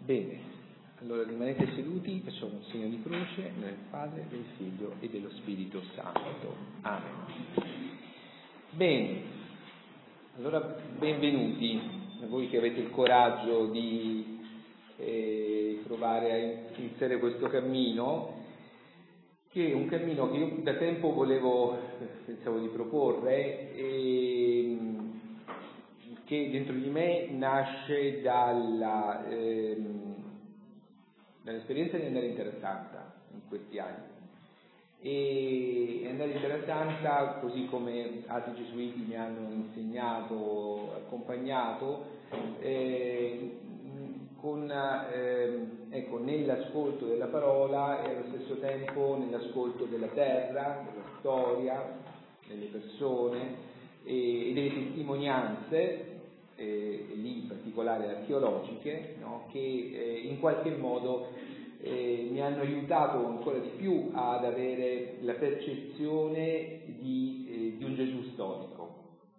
Bene, allora rimanete seduti, facciamo un segno di croce nel Padre, del Figlio e dello Spirito Santo. Amen. Bene, allora benvenuti a voi che avete il coraggio di provare a iniziare questo cammino, che è un cammino che io da tempo pensavo di proporre e che dentro di me nasce dall'esperienza di andare in Terra Santa in questi anni. E andare in Terra Santa, così come altri gesuiti mi hanno insegnato, accompagnato, nell'ascolto della parola e allo stesso tempo nell'ascolto della terra, della storia, delle persone e delle testimonianze, lì in particolare archeologiche, no? Che in qualche modo mi hanno aiutato ancora di più ad avere la percezione di un Gesù storico.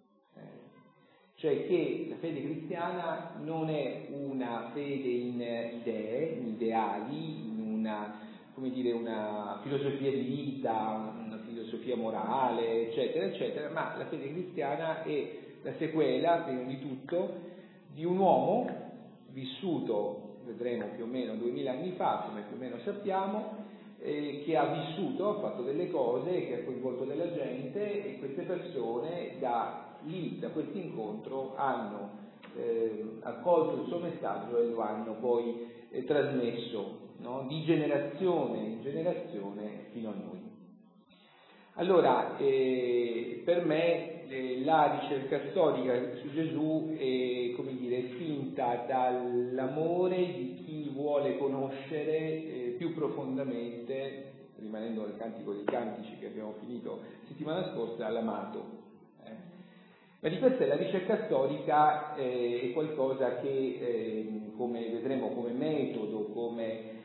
Cioè che la fede cristiana non è una fede in idee, in ideali, in una filosofia di vita, una filosofia morale, eccetera, eccetera, ma la fede cristiana è la sequela, prima di tutto, di un uomo vissuto, vedremo più o meno 2000 anni fa, come più o meno sappiamo, che ha vissuto, ha fatto delle cose, che ha coinvolto della gente, e queste persone da questo incontro hanno accolto il suo messaggio e lo hanno poi trasmesso, no? Di generazione in generazione fino a noi. Allora, per me la ricerca storica su Gesù è, spinta dall'amore di chi vuole conoscere più profondamente, rimanendo nel Cantico dei Cantici che abbiamo finito settimana scorsa, l'amato. Ma di per sé la ricerca storica è qualcosa che, come vedremo come metodo,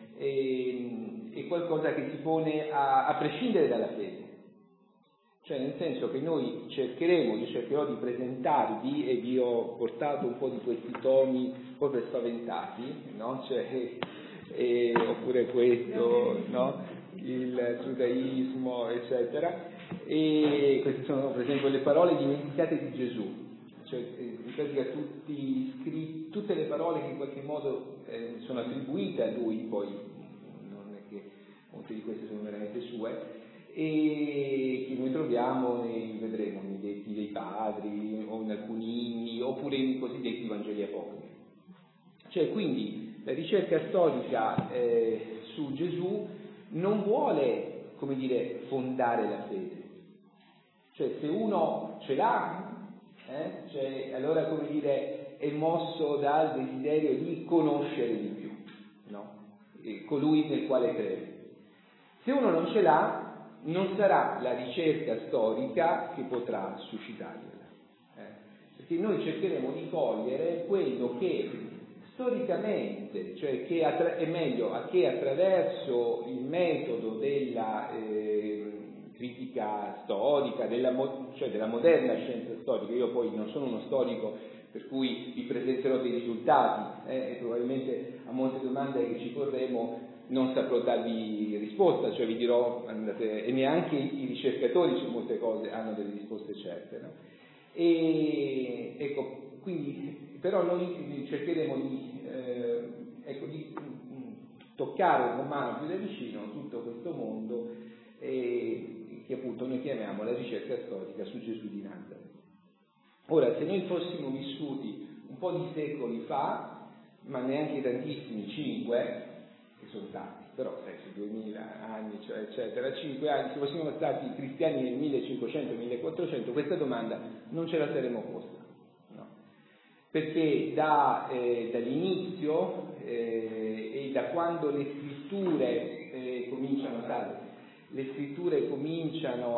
è qualcosa che si pone a prescindere dalla fede. Cioè nel senso che noi cercherò di presentarvi, e vi ho portato un po' di questi tomi proprio spaventati, no? Oppure questo, no? Il giudaismo, eccetera. E queste sono per esempio le parole dimenticate di Gesù, cioè in pratica tutte le parole che in qualche modo sono attribuite a lui, poi non è che molte di queste sono veramente sue, e che noi troviamo vedremo nei detti dei padri o in alcuni inni oppure nei cosiddetti Vangeli apocrifi. Cioè quindi la ricerca storica su Gesù non vuole fondare la fede. Cioè se uno ce l'ha, allora è mosso dal desiderio di conoscere di più, no? Colui nel quale crede. Se uno non ce l'ha, non sarà la ricerca storica che potrà suscitargliela, perché noi cercheremo di cogliere quello che storicamente, cioè che attraverso il metodo della critica storica, della moderna scienza storica. Io poi non sono uno storico, per cui vi presenterò dei risultati e probabilmente a molte domande che ci porremo non saprò darvi risposta, cioè vi dirò e neanche i ricercatori su molte cose hanno delle risposte certe, no? E ecco, quindi però noi cercheremo di toccare con mano più da vicino tutto questo mondo che appunto noi chiamiamo la ricerca storica su Gesù di Nazareth. Ora, se noi fossimo vissuti un po' di secoli fa, ma neanche tantissimi, 5, che sono tanti, però su 2000 anni, eccetera, 5 anni, se fossimo stati cristiani nel 1500-1400, questa domanda non ce la saremmo posta, no? Perché dall'inizio e da quando le scritture cominciano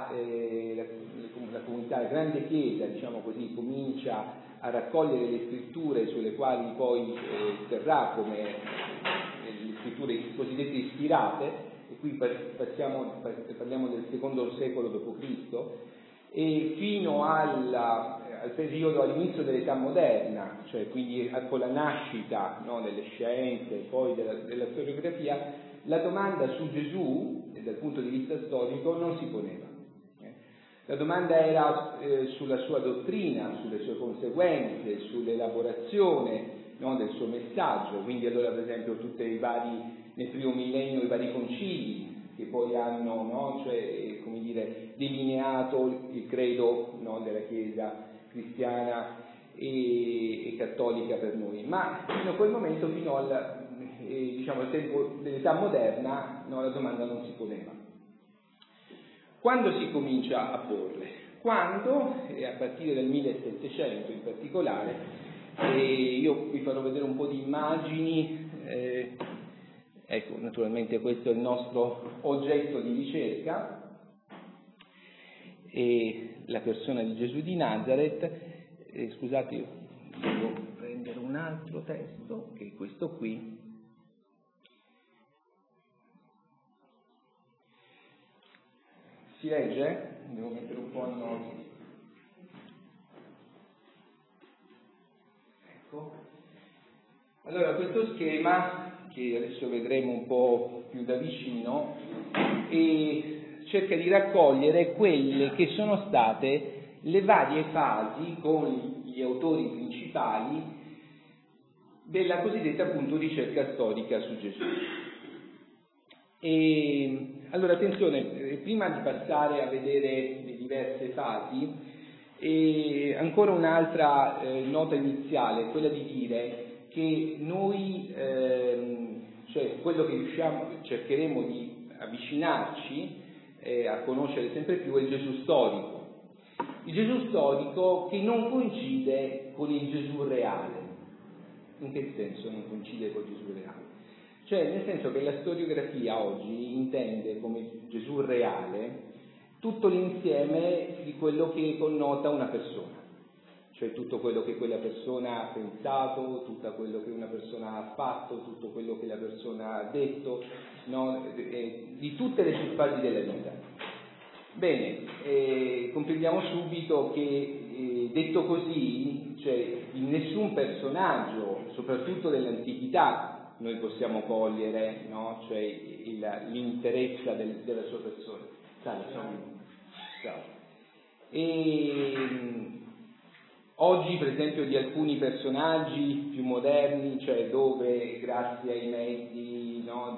la comunità, la grande chiesa, diciamo così, comincia a raccogliere le scritture sulle quali poi terrà come le scritture cosiddette ispirate, e qui parliamo del secondo secolo d.C., e fino al periodo, all'inizio dell'età moderna, cioè quindi con la nascita, no, delle scienze e poi della storiografia, la domanda su Gesù, dal punto di vista storico, non si poneva. La domanda era sulla sua dottrina, sulle sue conseguenze, sull'elaborazione, no, del suo messaggio. Quindi allora, per esempio, nel primo millennio i vari concili che poi hanno, no, cioè, come dire, delineato il credo, no, della Chiesa cristiana e cattolica per noi. Ma fino a quel momento, fino al tempo dell'età moderna, no, la domanda non si poneva. Quando si comincia a porle? Quando, a partire dal 1700 in particolare, io vi farò vedere un po' di immagini, ecco, naturalmente questo è il nostro oggetto di ricerca, e la persona di Gesù di Nazareth. Scusate, io devo prendere un altro testo, che è questo qui. Si legge? Devo mettere un po' a nome. Ecco. Allora, questo schema, che adesso vedremo un po' più da vicino, cerca di raccogliere quelle che sono state le varie fasi con gli autori principali della cosiddetta, appunto, ricerca storica su Gesù. E allora, attenzione, prima di passare a vedere le diverse fasi, ancora un'altra nota iniziale, quella di dire che noi, cioè quello che cercheremo di avvicinarci a conoscere sempre più è il Gesù storico. Il Gesù storico che non coincide con il Gesù reale. In che senso non coincide con il Gesù reale? Cioè, nel senso che la storiografia oggi intende come Gesù reale tutto l'insieme di quello che connota una persona, cioè tutto quello che quella persona ha pensato, tutto quello che una persona ha fatto, tutto quello che la persona ha detto, no? Di tutte le fasi della vita. Bene, comprendiamo subito che, detto così, cioè in nessun personaggio, soprattutto dell'antichità, noi possiamo cogliere, no? Cioè l'interezza della sua persona. Ciao. E oggi, per esempio, di alcuni personaggi più moderni, cioè dove grazie ai mezzi, no,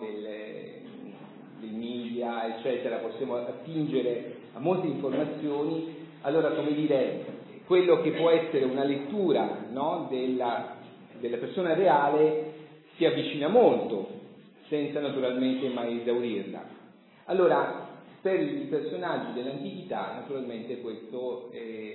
del media, eccetera, possiamo attingere a molte informazioni, allora, come dire, quello che può essere una lettura, no, della persona reale si avvicina molto, senza naturalmente mai esaurirla. Allora, per i personaggi dell'antichità, naturalmente questo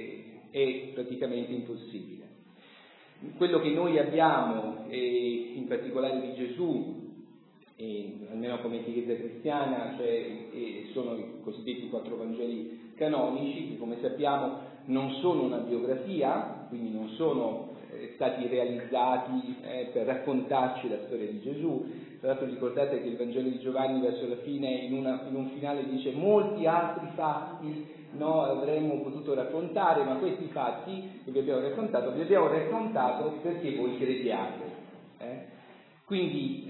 è praticamente impossibile. Quello che noi abbiamo, in particolare di Gesù, almeno come Chiesa cristiana, cioè, sono i cosiddetti 4 Vangeli canonici, che come sappiamo non sono una biografia, quindi non sono stati realizzati per raccontarci la storia di Gesù. Tra l'altro ricordate che il Vangelo di Giovanni verso la fine, in un finale, dice molti altri fatti, no, avremmo potuto raccontare, ma questi fatti che vi abbiamo raccontato perché voi crediate. Quindi,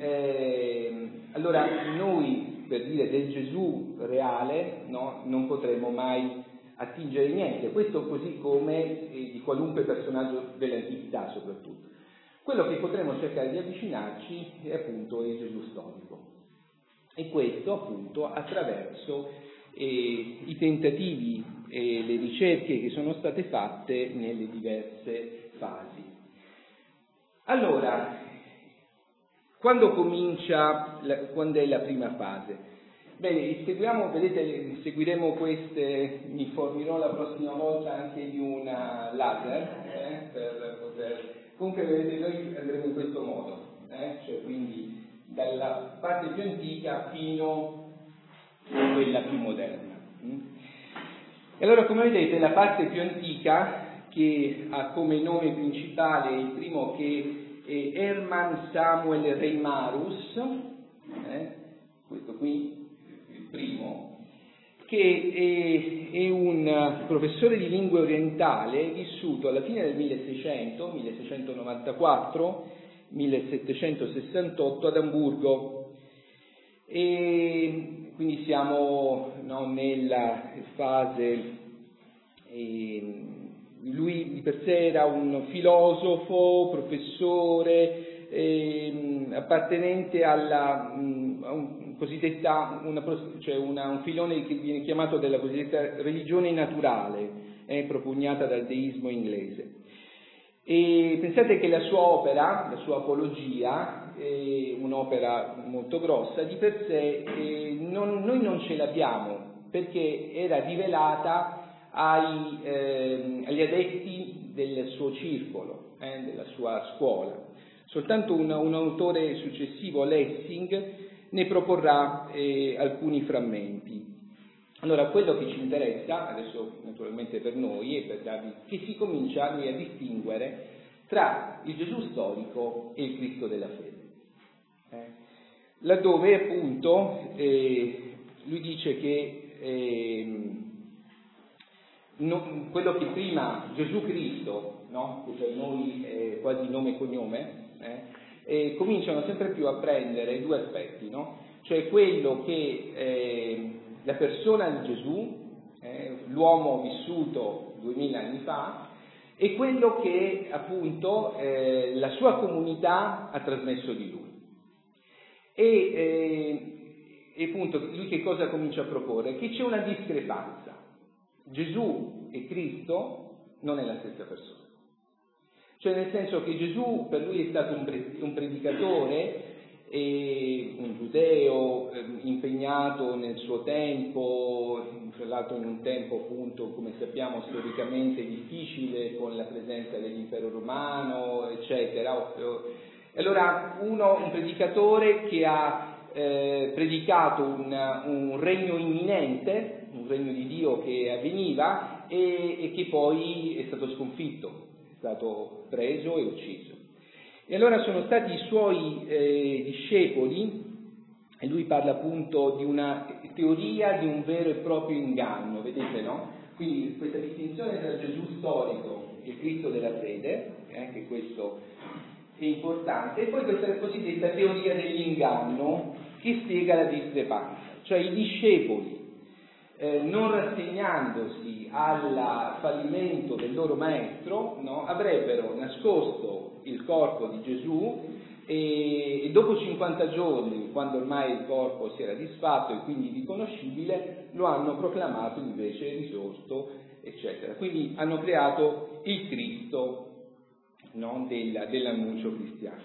allora noi, per dire del Gesù reale, no, non potremo mai attingere niente, questo così come di qualunque personaggio dell'antichità soprattutto. Quello che potremo cercare di avvicinarci è appunto il Gesù storico, e questo appunto attraverso i tentativi e le ricerche che sono state fatte nelle diverse fasi. Allora, quando è la prima fase? Bene, seguiremo queste, mi fornirò la prossima volta anche di una laser, per poter, comunque vedete, noi andremo in questo modo, cioè quindi dalla parte più antica fino a quella più moderna. E allora, come vedete, la parte più antica, che ha come nome principale il primo, che è Hermann Samuel Reimarus, questo qui, il primo, che è un professore di lingua orientale vissuto alla fine del 1600, 1694, 1768 ad Amburgo, e quindi siamo nella fase, lui di per sé era un filosofo, professore, appartenente alla un filone che viene chiamato della cosiddetta religione naturale, propugnata dal deismo inglese. E pensate che la sua opera, la sua apologia, è un'opera molto grossa, di per sé noi non ce l'abbiamo, perché era rivelata agli adepti del suo circolo, della sua scuola. Soltanto un autore successivo, Lessing, ne proporrà alcuni frammenti. Allora, quello che ci interessa, adesso naturalmente per noi, è per darvi che si comincia a distinguere tra il Gesù storico e il Cristo della fede. Laddove appunto lui dice che quello che prima Gesù Cristo, che per noi è quasi nome e cognome, cominciano sempre più a prendere due aspetti, cioè quello che la persona di Gesù, l'uomo vissuto 2000 anni fa, e quello che appunto la sua comunità ha trasmesso di lui. E appunto lui che cosa comincia a proporre? Che c'è una discrepanza. Gesù e Cristo non è la stessa persona. Cioè nel senso che Gesù per lui è stato un predicatore, un giudeo impegnato nel suo tempo, tra l'altro in un tempo appunto, come sappiamo, storicamente difficile, con la presenza dell'impero romano, eccetera. Allora un predicatore che ha predicato un regno imminente, un regno di Dio che avveniva e che poi è stato sconfitto, è stato preso e ucciso. E allora sono stati i suoi discepoli, e lui parla appunto di una teoria di un vero e proprio inganno, vedete, no? Quindi questa distinzione tra Gesù storico e il Cristo della fede, anche questo è importante, e poi questa cosiddetta teoria dell'inganno che spiega la discrepanza, cioè i discepoli non rassegnandosi al fallimento del loro maestro, avrebbero nascosto il corpo di Gesù e dopo 50 giorni, quando ormai il corpo si era disfatto e quindi riconoscibile, lo hanno proclamato invece risorto, eccetera. Quindi hanno creato il Cristo dell'annuncio cristiano.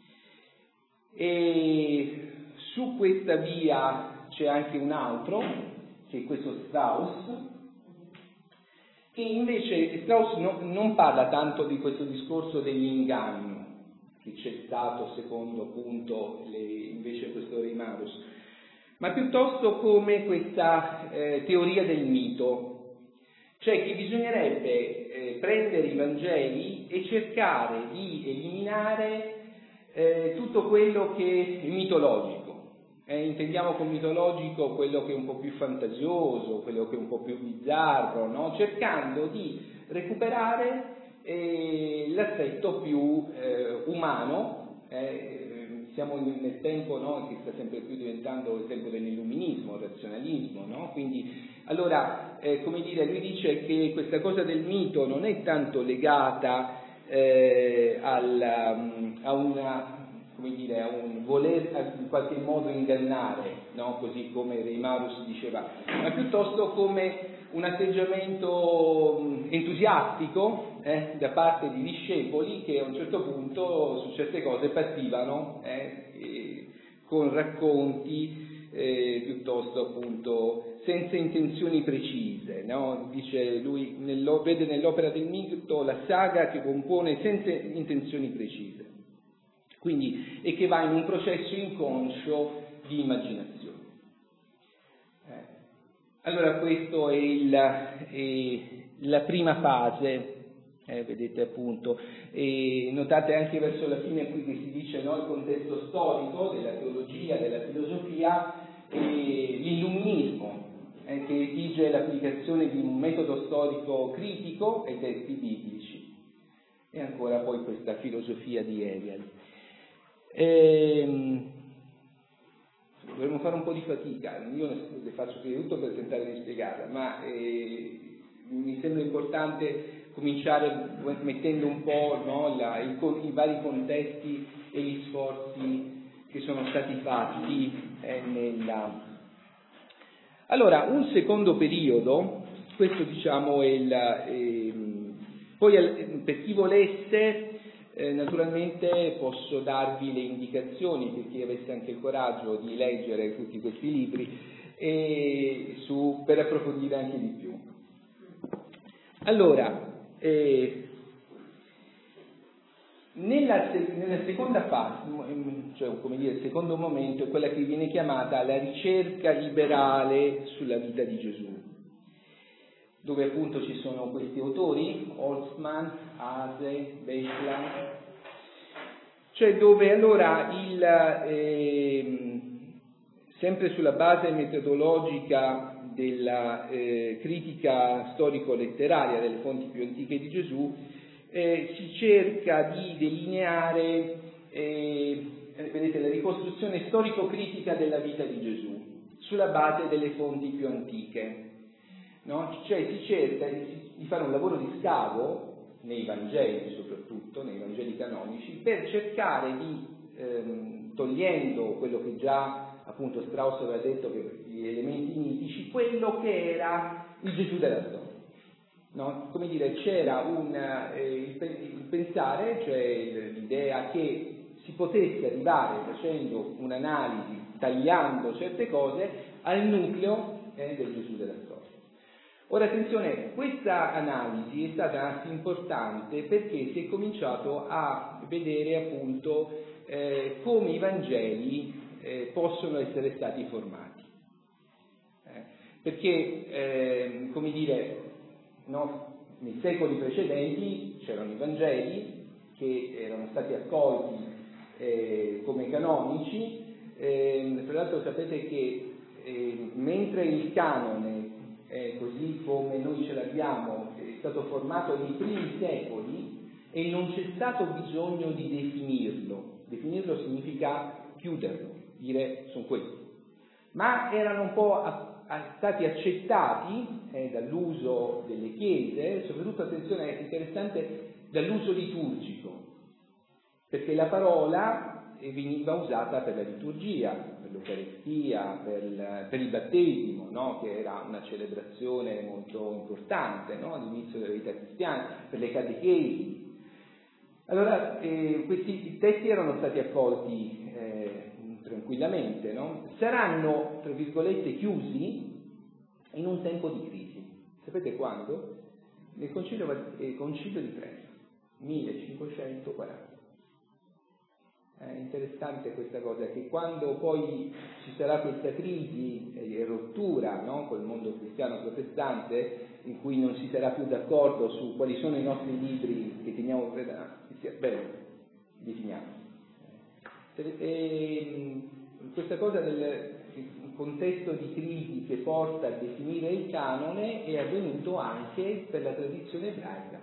E su questa via c'è anche un altro, che è questo Strauss, che invece Strauss non parla tanto di questo discorso dell'inganno che c'è stato secondo appunto invece questo Reimarus, ma piuttosto come questa teoria del mito, cioè che bisognerebbe prendere i Vangeli e cercare di eliminare tutto quello che è mitologico. Intendiamo con mitologico quello che è un po' più fantasioso, quello che è un po' più bizzarro, cercando di recuperare l'aspetto più umano. Siamo nel tempo che sta sempre più diventando il tempo dell'illuminismo, il razionalismo, quindi allora come dire, lui dice che questa cosa del mito non è tanto legata a un voler in qualche modo ingannare, così come Reimarus diceva, ma piuttosto come un atteggiamento entusiastico da parte di discepoli che a un certo punto su certe cose partivano con racconti piuttosto appunto senza intenzioni precise, dice lui, vede nell'opera del mito la saga che compone senza intenzioni precise, quindi, e che va in un processo inconscio di immaginazione. Allora questo è la prima fase, vedete appunto, e notate anche verso la fine qui che si dice il contesto storico della teologia, della filosofia, l'illuminismo, che esige l'applicazione di un metodo storico critico ai testi biblici, e ancora poi questa filosofia di Hegel. Dovremmo fare un po' di fatica, io le faccio prima di tutto per tentare di spiegarla, ma mi sembra importante cominciare mettendo un po', no, i vari contesti e gli sforzi che sono stati fatti Allora, un secondo periodo, questo diciamo è poi per chi volesse, naturalmente posso darvi le indicazioni per chi avesse anche il coraggio di leggere tutti questi libri per approfondire anche di più. Allora, nella seconda fase, cioè come dire, il secondo momento è quella che viene chiamata la ricerca liberale sulla vita di Gesù, dove appunto ci sono questi autori, Holtzmann, Haase, Beitland, cioè dove allora sempre sulla base metodologica della critica storico-letteraria delle fonti più antiche di Gesù, si cerca di delineare vedete, la ricostruzione storico-critica della vita di Gesù sulla base delle fonti più antiche, no? Cioè si cerca di fare un lavoro di scavo nei Vangeli, soprattutto nei Vangeli canonici, per cercare di, togliendo quello che già appunto Strauss aveva detto, che gli elementi mitici, quello che era il Gesù della storia. No? Come dire, c'era il pensare, cioè l'idea che si potesse arrivare, facendo un'analisi, tagliando certe cose, al nucleo del Gesù della storia. Ora attenzione, questa analisi è stata anche importante perché si è cominciato a vedere appunto come i Vangeli possono essere stati formati. Perché, come dire, no, nei secoli precedenti c'erano i Vangeli che erano stati accolti come canonici, tra l'altro sapete che mentre il canone, così come noi ce l'abbiamo, è stato formato nei primi secoli e non c'è stato bisogno di definirlo significa chiuderlo, dire sono questi, ma erano un po' stati accettati dall'uso delle chiese, soprattutto, attenzione, è interessante, dall'uso liturgico, perché la parola veniva usata per la liturgia, per l'Eucaristia, per il battesimo, no? Che era una celebrazione molto importante, no? All'inizio della vita cristiana, per le catechesi. Allora, questi testi erano stati accolti tranquillamente, no? Saranno, tra virgolette, chiusi in un tempo di crisi. Sapete quando? Nel Concilio di Trento, 1540. È interessante questa cosa, che quando poi ci sarà questa crisi e rottura, no, col mondo cristiano protestante, in cui non si sarà più d'accordo su quali sono i nostri libri che teniamo li finiamo. Questa cosa del contesto di crisi che porta a definire il canone è avvenuto anche per la tradizione ebraica,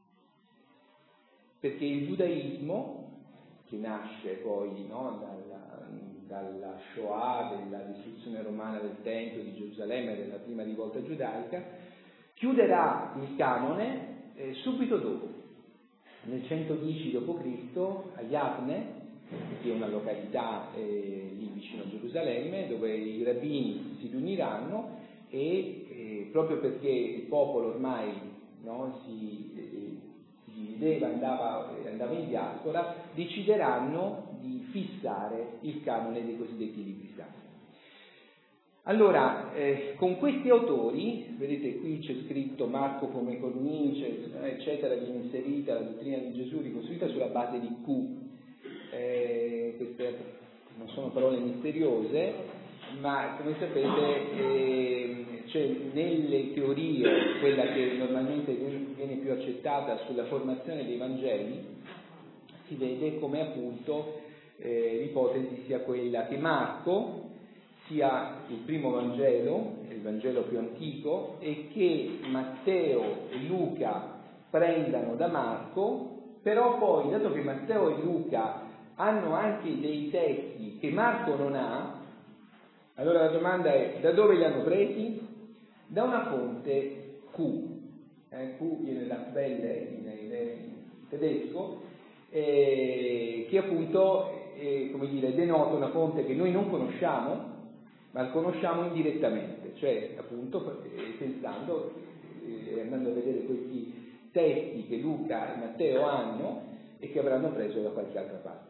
perché il giudaismo, che nasce poi, no, dalla Shoah, della distruzione romana del Tempio di Gerusalemme, della prima rivolta giudaica, chiuderà il canone subito dopo, nel 110 d.C. a Yavne, che è una località lì vicino a Gerusalemme, dove i rabbini si riuniranno e proprio perché il popolo ormai, no, si divideva, andava in diaspora, decideranno di fissare il canone dei cosiddetti libri sacri. Allora, con questi autori, vedete qui c'è scritto Marco come cornice, eccetera, viene inserita la dottrina di Gesù ricostruita sulla base di Q. Queste non sono parole misteriose, ma come sapete c'è nelle teorie, quella che normalmente viene più accettata sulla formazione dei Vangeli, si vede come appunto l'ipotesi sia quella che Marco sia il primo Vangelo, il Vangelo più antico, e che Matteo e Luca prendano da Marco, però poi, dato che Matteo e Luca hanno anche dei testi che Marco non ha, allora la domanda è: da dove li hanno presi? Da una fonte Q. Q viene da Quelle in tedesco, che appunto come dire, denota una fonte che noi non conosciamo, ma la conosciamo indirettamente, cioè appunto pensando, andando a vedere questi testi che Luca e Matteo hanno e che avranno preso da qualche altra parte.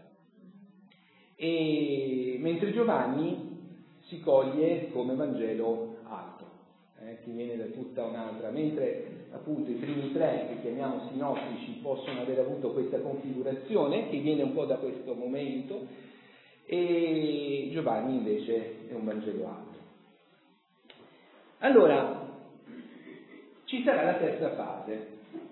E mentre Giovanni si coglie come Vangelo alto, che viene da tutta un'altra, mentre appunto i primi tre che chiamiamo sinottici possono aver avuto questa configurazione che viene un po' da questo momento, e Giovanni invece è un Vangelo alto. Allora ci sarà la terza fase,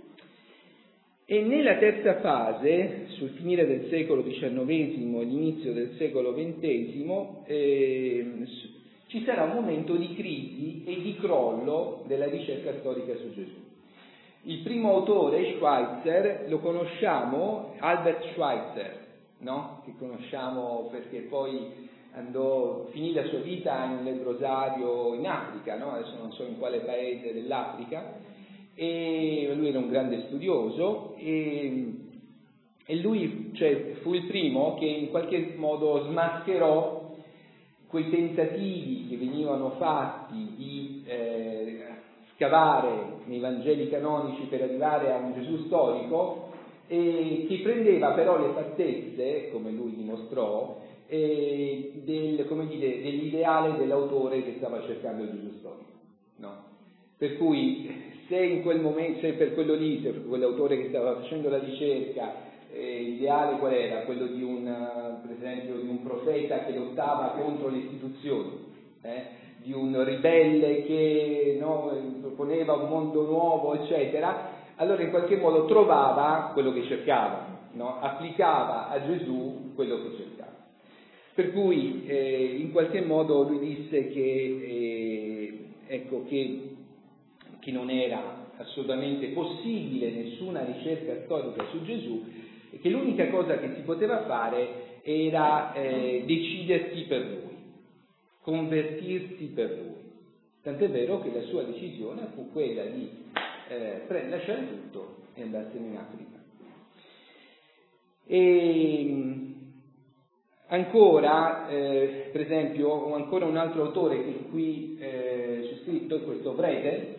e nella terza fase, sul finire del secolo XIX e l'inizio del secolo XX, ci sarà un momento di crisi e di crollo della ricerca storica su Gesù. Il primo autore, Schweitzer, lo conosciamo, Albert Schweitzer, no? Che conosciamo perché poi finì la sua vita in un lebbrosario in Africa, no? Adesso non so in quale paese dell'Africa, e lui era un grande studioso, e lui, cioè, fu il primo che in qualche modo smascherò quei tentativi che venivano fatti di scavare nei Vangeli canonici per arrivare a un Gesù storico, e che prendeva però le fattezze, come lui dimostrò, dell'ideale dell'autore che stava cercando il Gesù storico, no? Per cui se in quel momento, se per quello lì, se per quell'autore che stava facendo la ricerca, l'ideale qual era? Quello di per esempio, di un profeta che lottava contro le istituzioni, di un ribelle che proponeva un mondo nuovo, eccetera, allora in qualche modo trovava quello che cercava, no? Applicava a Gesù quello che cercava. Per cui in qualche modo lui disse che non era assolutamente possibile nessuna ricerca storica su Gesù, e che l'unica cosa che si poteva fare era decidersi per lui, convertirsi per lui. Tant'è vero che la sua decisione fu quella di lasciare tutto e andarsene in Africa. E ancora, per esempio, ho ancora un altro autore che qui c'è scritto, questo Breger,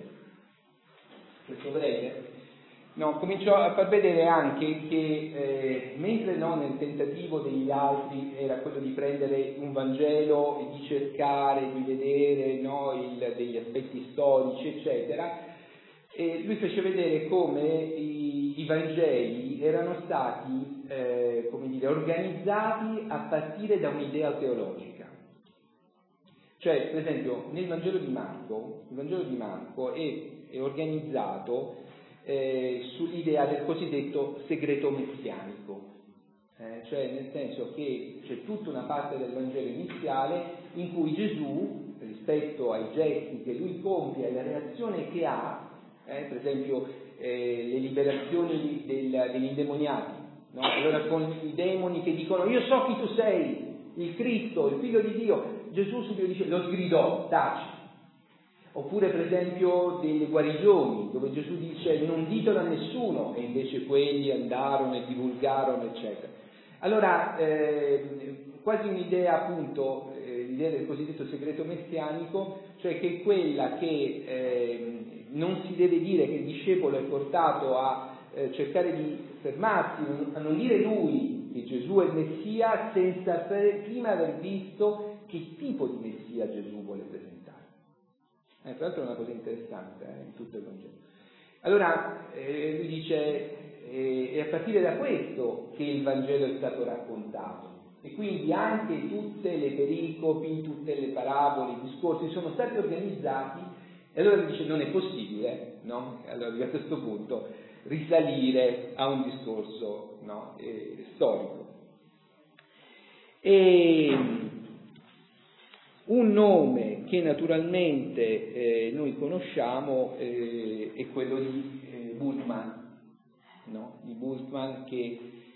cominciò a far vedere anche che mentre nel tentativo degli altri era quello di prendere un Vangelo e di cercare di vedere degli aspetti storici, eccetera, lui fece vedere come i Vangeli erano stati organizzati a partire da un'idea teologica. Cioè, per esempio, nel Vangelo di Marco, il Vangelo di Marco è organizzato sull'idea del cosiddetto segreto messianico, cioè nel senso che c'è tutta una parte del Vangelo iniziale in cui Gesù, rispetto ai gesti che lui compie, alla reazione che ha, per esempio le liberazioni degli indemoniati, no? Allora con i demoni che dicono: io so chi tu sei, il Cristo, il Figlio di Dio, Gesù subito dice: lo sgridò, taci. Oppure per esempio delle guarigioni, dove Gesù dice: non ditelo a nessuno, e invece quelli andarono e divulgarono, eccetera. Allora quasi un'idea, appunto, l'idea del cosiddetto segreto messianico, cioè che è quella che non si deve dire, che il discepolo è portato a cercare di fermarsi, a non dire lui che Gesù è il Messia senza prima aver visto che tipo di Messia Gesù vuole presentare. Tra l'altro è una cosa interessante in tutto il Vangelo. Allora lui dice, è a partire da questo che il Vangelo è stato raccontato, e quindi anche tutte le pericopi, tutte le parabole, i discorsi sono stati organizzati, e allora lui dice: non è possibile, no? Allora arrivato a questo punto risalire a un discorso, no? Storico. E Un nome che naturalmente noi conosciamo è quello di Bultmann, no? Di Bultmann che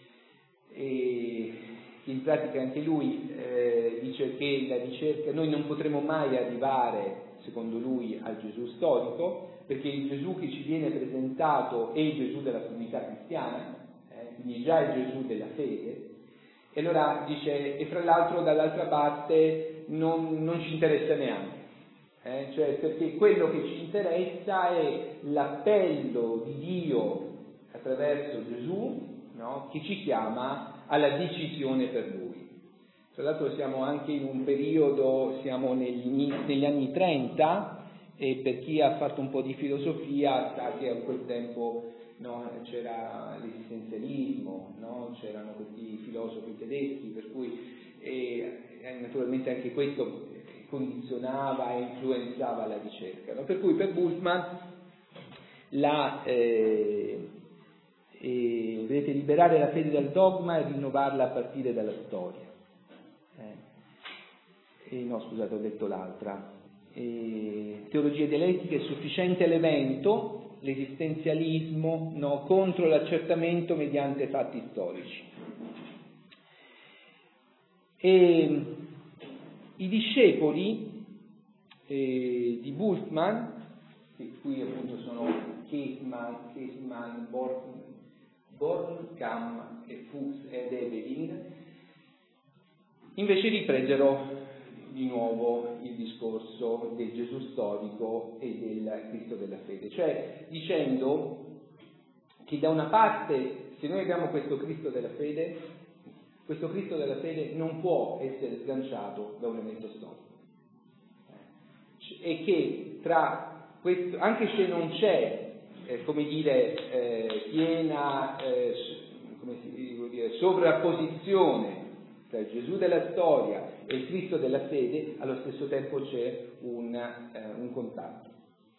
in pratica anche lui dice che la ricerca, noi non potremo mai arrivare, secondo lui, al Gesù storico, perché il Gesù che ci viene presentato è il Gesù della comunità cristiana, quindi già il Gesù della fede, e allora dice, e fra l'altro dall'altra parte non ci interessa neanche, cioè perché quello che ci interessa è l'appello di Dio attraverso Gesù, no? Che ci chiama alla decisione per Lui. Tra l'altro siamo anche in un periodo, siamo negli anni 30, e per chi ha fatto un po' di filosofia sa che a quel tempo, no, c'era l'esistenzialismo, no? C'erano questi filosofi tedeschi, per cui naturalmente anche questo condizionava e influenzava la ricerca, no? Per cui per Bultmann vedete, liberare la fede dal dogma e rinnovarla a partire dalla storia. No, scusate, ho detto l'altra. Teologia dialettica è sufficiente elemento, l'esistenzialismo, no, contro l'accertamento mediante fatti storici. I discepoli di Bultmann, che qui appunto sono Käsemann, Bornkamm e Fuchs ed Evelyn, invece ripresero di nuovo il discorso del Gesù storico e del Cristo della fede, cioè dicendo che da una parte, se noi abbiamo questo Cristo della fede non può essere sganciato da un evento storico, e che tra questo, anche se non c'è piena sovrapposizione tra il Gesù della storia e il Cristo della fede, allo stesso tempo c'è un contatto.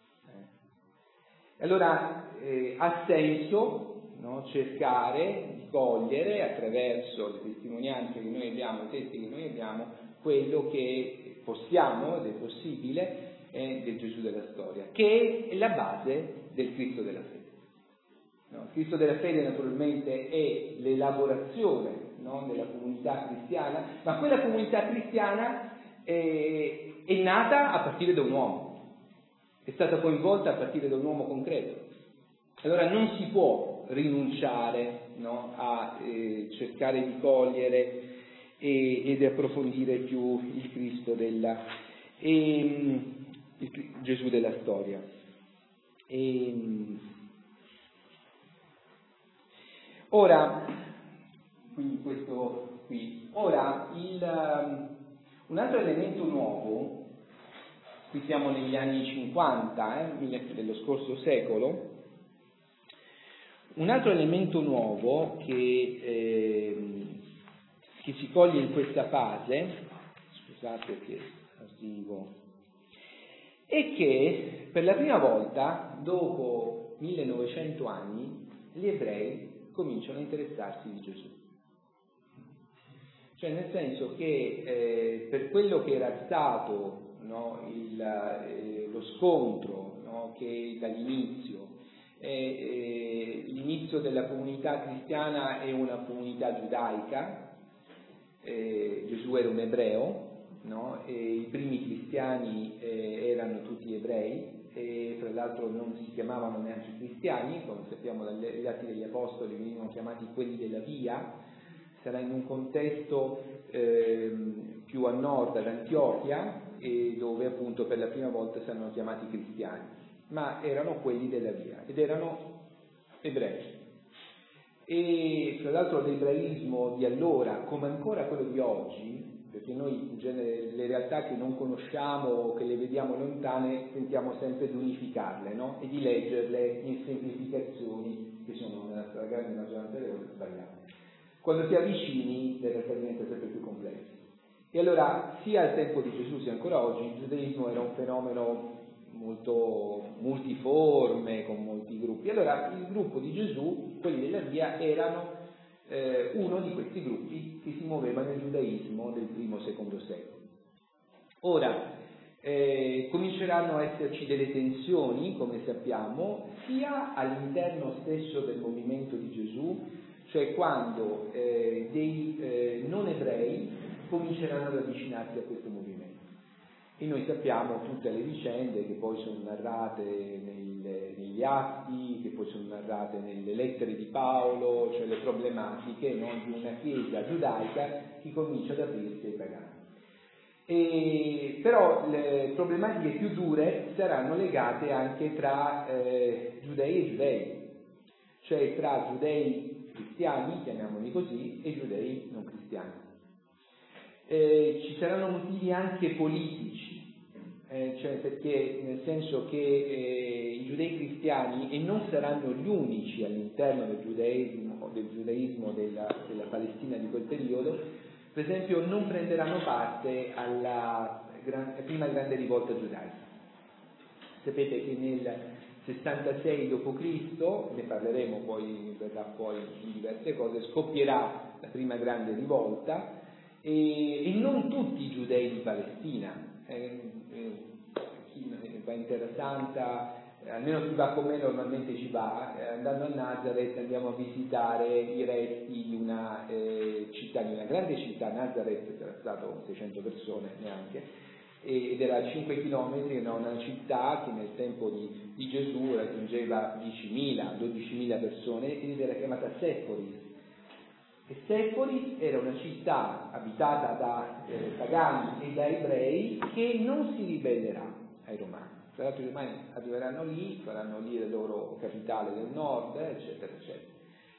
Allora ha senso, no, cercare di cogliere attraverso le testimonianze che noi abbiamo, i testi che noi abbiamo, quello che possiamo ed è possibile del Gesù della storia, che è la base del Cristo della fede. No, il Cristo della fede naturalmente è l'elaborazione, no, della comunità cristiana, ma quella comunità cristiana è nata a partire da un uomo, è stata coinvolta a partire da un uomo concreto. Allora non si può rinunciare, no, a cercare di cogliere ed approfondire più il Cristo il Gesù della storia. Ora, quindi questo qui. Ora, un altro elemento nuovo, qui siamo negli anni 50 dello scorso secolo, un altro elemento nuovo che si coglie in questa fase, scusate che arrivo, è che per la prima volta, dopo 1900 anni, gli ebrei cominciano a interessarsi di Gesù. Cioè nel senso che per quello che era stato, no, lo scontro, no, che dall'inizio, l'inizio della comunità cristiana è una comunità giudaica, Gesù era un ebreo, no, e i primi cristiani erano tutti ebrei, e tra l'altro non si chiamavano neanche cristiani, come sappiamo dagli Atti degli Apostoli venivano chiamati quelli della via. Sarà in un contesto più a nord, ad Antiochia, dove appunto per la prima volta saranno chiamati cristiani, ma erano quelli della via ed erano ebrei. E tra l'altro l'ebraismo di allora, come ancora quello di oggi, perché noi in genere le realtà che non conosciamo o che le vediamo lontane tentiamo sempre di unificarle, no? E di leggerle in semplificazioni che sono nella stragrande maggioranza delle volte sbagliate. Quando ti avvicini le realtà diventano sempre più complesse. E allora sia al tempo di Gesù sia ancora oggi il giudaismo era un fenomeno molto multiforme, con molti gruppi. Allora il gruppo di Gesù, quelli della via, erano uno di questi gruppi che si muoveva nel giudaismo del primo-secondo secolo. Ora, cominceranno a esserci delle tensioni, come sappiamo, sia all'interno stesso del movimento di Gesù, cioè quando dei non ebrei cominceranno ad avvicinarsi a questo movimento. E noi sappiamo tutte le vicende che poi sono narrate negli atti, che poi sono narrate nelle lettere di Paolo, cioè le problematiche, no, di una chiesa giudaica che comincia ad aprirsi ai pagani. Però le problematiche più dure saranno legate anche tra giudei e giudei, cioè tra giudei cristiani, chiamiamoli così, e giudei non cristiani. Ci saranno motivi anche politici, cioè perché nel senso che i giudei cristiani, e non saranno gli unici all'interno del giudaismo della Palestina di quel periodo, per esempio non prenderanno parte alla prima grande rivolta giudaica. Sapete che nel 66 d.C., ne parleremo poi, verrà poi in diverse cose, scoppierà la prima grande rivolta, e non tutti i giudei di Palestina, chi va in Terra Santa, almeno chi va con me normalmente ci va, andando a Nazareth andiamo a visitare i resti di una città, di una grande città. Nazareth era stato 600 persone neanche, ed era a 5 km, era una città che nel tempo di Gesù raggiungeva 10.000, 12.000 persone, ed era chiamata Sepphoris. E Sepphoris era una città abitata da pagani e da ebrei che non si ribellerà ai romani. Tra l'altro i romani arriveranno lì, faranno lì la loro capitale del nord, eccetera, eccetera.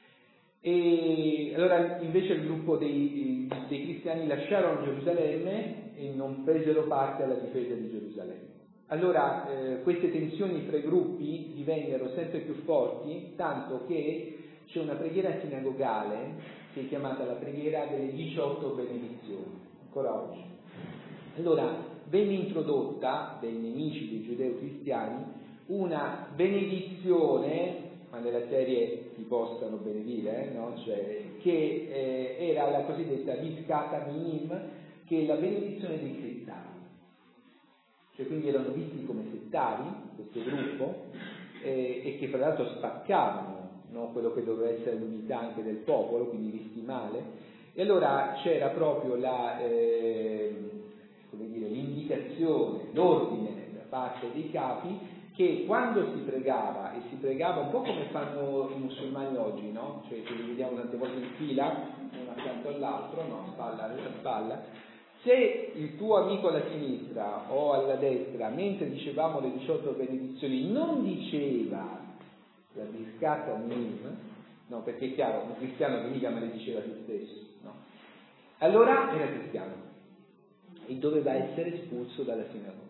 E allora invece il gruppo dei cristiani lasciarono Gerusalemme e non presero parte alla difesa di Gerusalemme. Allora queste tensioni fra i gruppi divennero sempre più forti, tanto che c'è una preghiera sinagogale che è chiamata la preghiera delle 18 benedizioni, ancora oggi. Allora venne introdotta dai nemici dei giudeo-cristiani una benedizione, ma nella serie ti possano benedire, no? Cioè, che era la cosiddetta Vizcata Minim, che è la benedizione dei settari. Cioè, quindi erano visti come settari, questo gruppo, e che fra l'altro spaccavano, no, quello che doveva essere l'unità anche del popolo, quindi visti male. E allora c'era proprio l'indicazione, l'ordine da parte dei capi, che quando si pregava, e si pregava un po' come fanno i musulmani oggi, no? Cioè che li vediamo tante volte in fila, uno accanto all'altro, no? Spalla a spalla. Se il tuo amico alla sinistra o alla destra, mentre dicevamo le 18 benedizioni, non diceva la Vizcata Minim, no, perché è chiaro, un cristiano che mica malediceva se stesso, no? Allora era cristiano e doveva essere espulso dalla sinagoga.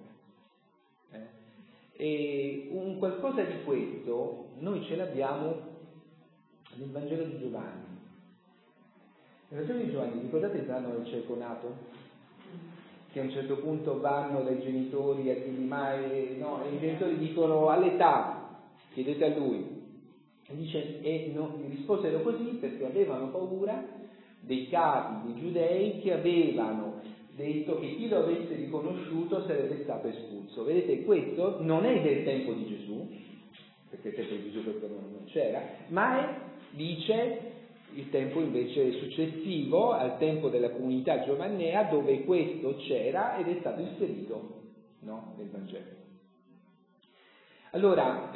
E un qualcosa di questo noi ce l'abbiamo nel Vangelo di Giovanni. Nel Vangelo di Giovanni, ricordate il brano del cieco nato? Che a un certo punto vanno dai genitori a dirgli e i genitori dicono all'età, chiedete a lui. E dice, gli risposero così perché avevano paura dei capi, dei giudei, che avevano detto che chi lo avesse riconosciuto sarebbe stato espulso. Vedete, questo non è del tempo di Gesù, perché il tempo di Gesù questo non c'era, ma dice il tempo invece successivo al tempo della comunità giovannea, dove questo c'era ed è stato inserito, no, nel Vangelo. Allora,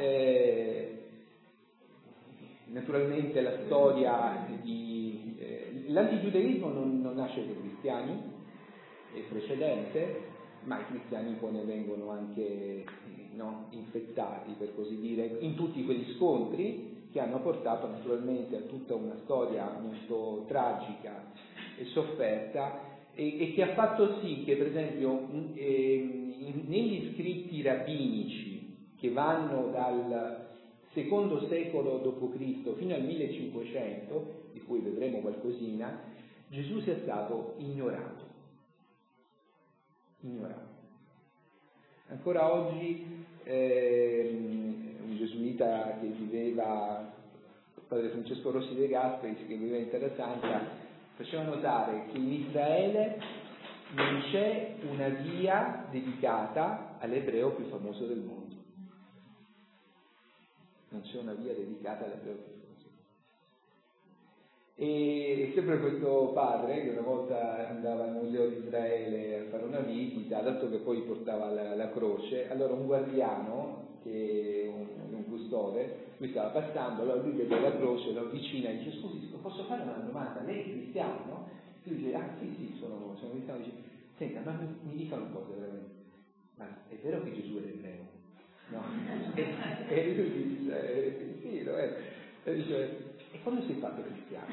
naturalmente la storia l'antigiudaismo non nasce dai cristiani, è precedente, ma i cristiani poi ne vengono anche infettati, per così dire, in tutti quegli scontri che hanno portato naturalmente a tutta una storia molto tragica e sofferta, e che ha fatto sì che, per esempio, negli scritti rabbinici che vanno dal secondo secolo d.C. fino al 1500, di cui vedremo qualcosina, Gesù sia stato ignorato. Ancora oggi un gesuita che viveva, padre Francesco Rossi De Gasperi, che viveva in Terra Santa, faceva notare che in Israele non c'è una via dedicata all'ebreo più famoso del mondo. Non c'è una via dedicata all'ebreo più famoso. E sempre questo padre, che una volta andava al Museo di Israele a fare una visita, dato che poi portava la croce, allora un guardiano, che un custode, lui stava passando, allora lui vede la croce, lo avvicina e dice: scusi, posso fare una domanda? Lei è cristiano, no? Lui dice: ah sì, sono cristiano. Dice: senta, ma mi dica una cosa veramente, ma è vero che Gesù era ebreo? No? E lui dice: sì, lo è. E dice: e quando sei fatto cristiano?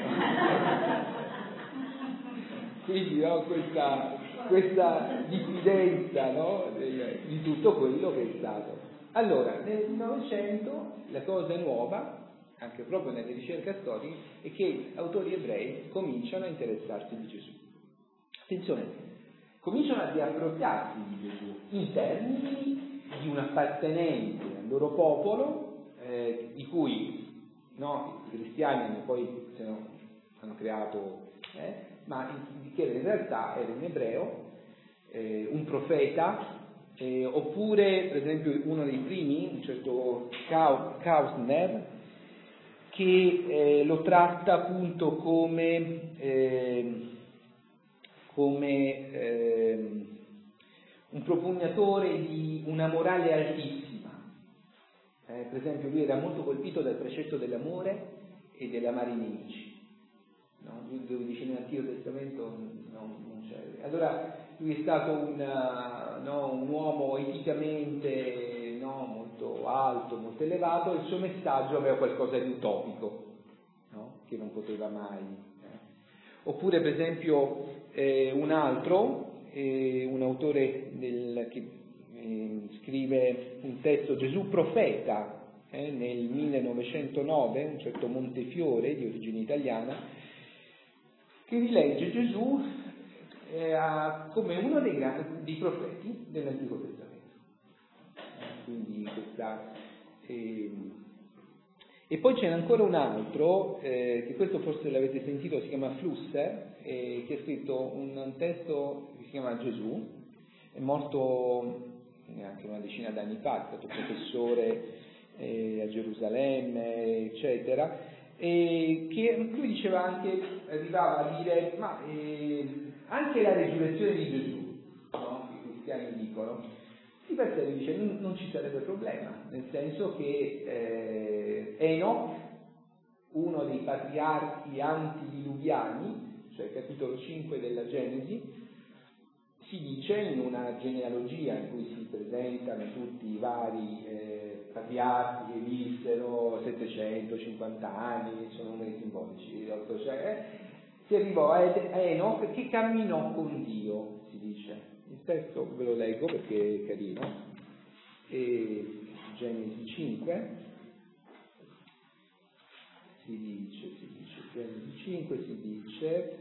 Quindi no, questa diffidenza, no, di tutto quello che è stato. Allora, nel Novecento la cosa nuova, anche proprio nelle ricerche storiche, è che autori ebrei cominciano a interessarsi di Gesù. Attenzione, cominciano a riappropriarsi di Gesù in termini di un appartenente al loro popolo, di cui i cristiani poi hanno creato, ma che in realtà era un ebreo, un profeta, oppure per esempio uno dei primi, un certo Kausner, che lo tratta appunto come un propugnatore di una morale altissima. Per esempio lui era molto colpito dal precetto dell'amore e dell'amare i nemici, no? Dove dice nell'Antico Testamento non c'è. Allora lui è stato un uomo eticamente molto alto, molto elevato, e il suo messaggio aveva qualcosa di utopico, no? Che non poteva mai. Oppure per esempio un altro, un autore che scrive un testo, Gesù profeta, nel 1909, un certo Montefiore di origine italiana, che rilegge Gesù come uno dei profeti dell'Antico Testamento. Quindi e poi c'è ancora un altro, che questo forse l'avete sentito, si chiama Flusser, che ha scritto un testo che si chiama Gesù, è morto neanche una decina d'anni fa, è stato professore a Gerusalemme, eccetera, e che lui diceva anche, arrivava a dire, ma anche la resurrezione di Gesù, no? I cristiani dicono, di per sé lui dice non ci sarebbe problema, nel senso che Enoch, uno dei patriarchi antidiluviani, cioè capitolo 5 della Genesi, si dice in una genealogia in cui si presentano tutti i vari patriarchi che vissero 750 anni, sono numeri simbolici, si arrivò a Enoch che camminò con Dio, si dice. Il testo ve lo leggo perché è carino. Genesi 5 si dice Genesi 5 si dice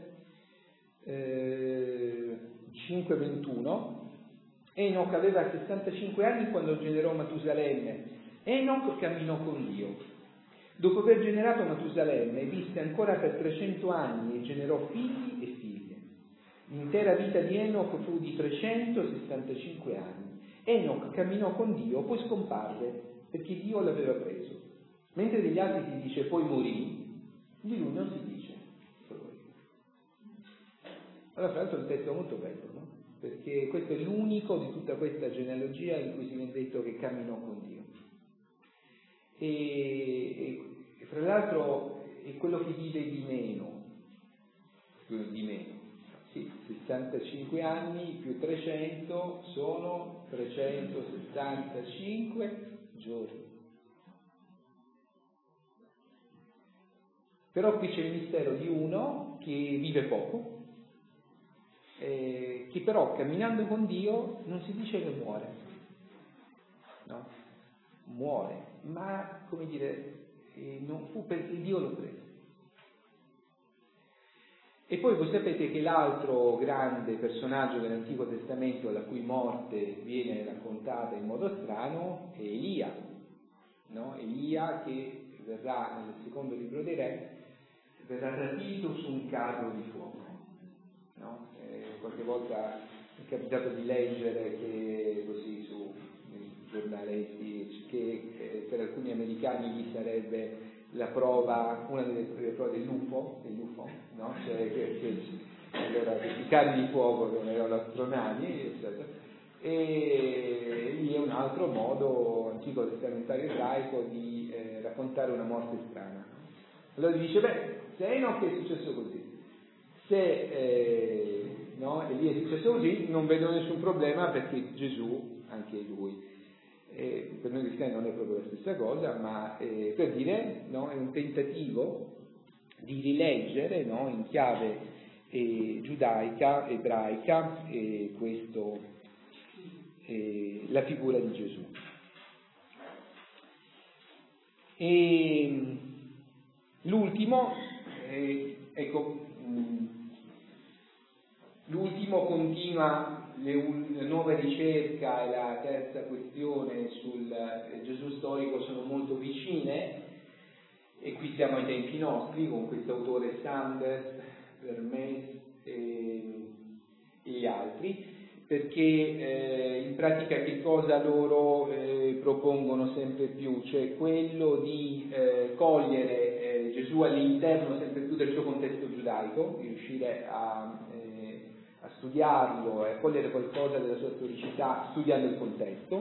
5:21. Enoch aveva 65 anni quando generò Matusalemme. Enoch camminò con Dio. Dopo aver generato Matusalemme, visse ancora per 300 anni e generò figli e figlie. L'intera vita di Enoch fu di 365 anni. Enoch camminò con Dio, poi scomparve perché Dio l'aveva preso. Mentre degli altri si dice poi morì, di lui non si dice. Allora, tra l'altro è un testo molto bello, no? Perché questo è l'unico di tutta questa genealogia in cui si viene detto che camminò con Dio. E fra l'altro è quello che vive di meno. Sì, 65 anni più 300 sono 365 giorni. Però qui c'è il mistero di uno che vive poco, che però camminando con Dio non si dice che muore, no? Muore, ma come dire, non fu perché Dio lo prese. E poi voi sapete che l'altro grande personaggio dell'Antico Testamento la cui morte viene raccontata in modo strano è Elia, no? Elia che verrà nel secondo libro dei Re, verrà rapito su un carro di fuoco. no? Qualche volta è capitato di leggere che così su giornaletti che per alcuni americani lì sarebbe la prova, una delle prove dell'UFO, no? Cioè allora i carri di fuoco che non erano astronavi, eccetera. E lì è un altro modo antico testamentario ebraico di raccontare una morte strana. Allora dice, se Enoch è successo così, se Elia è successo così, non vedo nessun problema perché Gesù, anche lui, per noi cristiani non è proprio la stessa cosa, ma per dire, no, è un tentativo di rileggere, no, in chiave giudaica, ebraica, la figura di Gesù. E l'ultimo, l'ultimo continua la nuova ricerca e la terza questione sul Gesù storico sono molto vicine, e qui siamo ai tempi nostri con questo autore Sanders, Vermes e gli altri, perché in pratica che cosa loro propongono sempre più? Cioè quello di cogliere Gesù all'interno sempre più del suo contesto giudaico, di riuscire a studiarlo e a cogliere qualcosa della sua storicità studiando il contesto,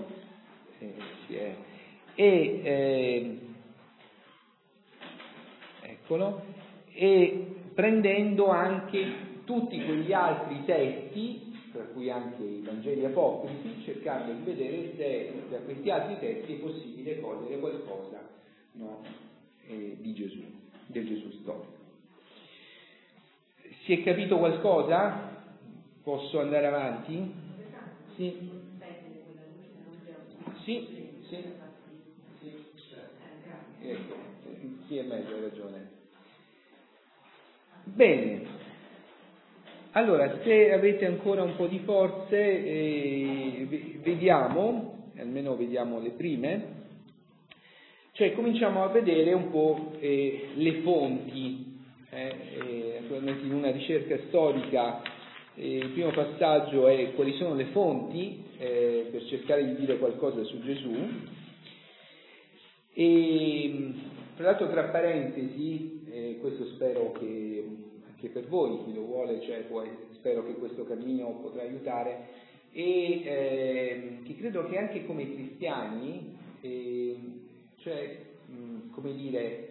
e prendendo anche tutti quegli altri testi, tra cui anche i Vangeli apocrifi, cercando di vedere se da questi altri testi è possibile cogliere qualcosa, no, di Gesù, del Gesù storico. Si è capito qualcosa? Posso andare avanti? Sì. Ecco, sì, è meglio, hai ragione. Bene, allora se avete ancora un po' di forze, vediamo, almeno vediamo le prime, cioè cominciamo a vedere un po' le fonti, naturalmente in una ricerca storica il primo passaggio è quali sono le fonti per cercare di dire qualcosa su Gesù. E tra l'altro, tra parentesi, questo spero che anche per voi, chi lo vuole, cioè poi spero che questo cammino potrà aiutare, e che credo che anche come cristiani, cioè come dire,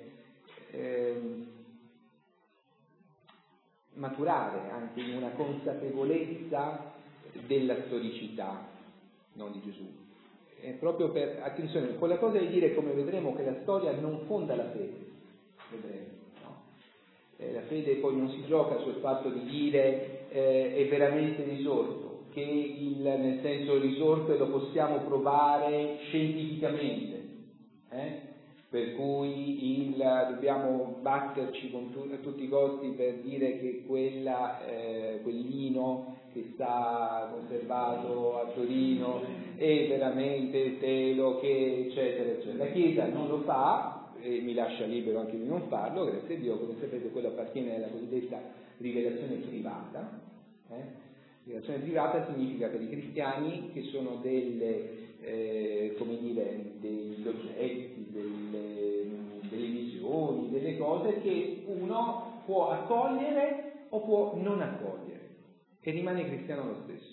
maturare anche in una consapevolezza della storicità, no, di Gesù. Proprio per, attenzione, quella cosa di dire, come vedremo, che la storia non fonda la fede, vedremo, no? La fede poi non si gioca sul fatto di dire è veramente risorto, che nel senso risorto lo possiamo provare scientificamente, per cui dobbiamo batterci a tutti i costi per dire che quell'ino che sta conservato a Torino è veramente il telo, che eccetera eccetera. La Chiesa non lo fa e mi lascia libero anche di non farlo, grazie a Dio. Come sapete, quello appartiene alla cosiddetta rivelazione privata. Rivelazione privata significa per i cristiani che sono degli oggetti, delle visioni, delle cose che uno può accogliere o può non accogliere, e rimane cristiano lo stesso.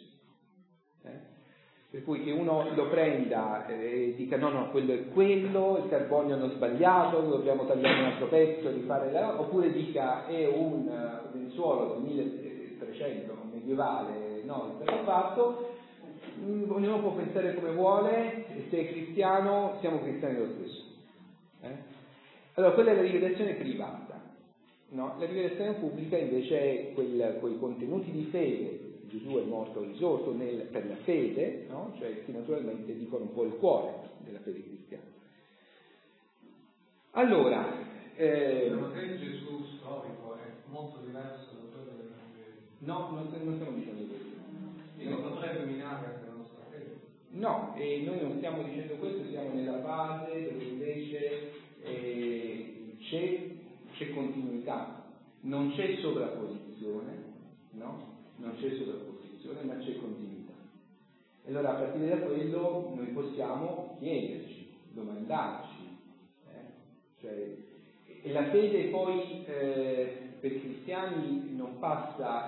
Per cui che uno lo prenda e dica no, quello è quello, il carbonio hanno sbagliato, dobbiamo tagliare un altro pezzo, oppure dica è un lenzuolo del 1300 medievale, no, è stato fatto. Ognuno può pensare come vuole, e se è cristiano siamo cristiani lo stesso. Allora quella è la rivelazione privata, no? La rivelazione pubblica invece è quei contenuti di fede. Gesù è morto e risorto per la fede, no? Cioè che naturalmente dicono un po' il cuore della fede cristiana. Allora, il Gesù storico è molto diverso da quello del Vangelo. No, non stiamo dicendo questo. Non potrebbe minare anche la nostra fede. No, e noi non stiamo dicendo questo, siamo nella fase dove invece c'è continuità, non c'è sovrapposizione, no? non c'è sovrapposizione, ma c'è continuità. Allora a partire da quello noi possiamo chiederci, domandarci, cioè, e la fede poi per i cristiani non passa,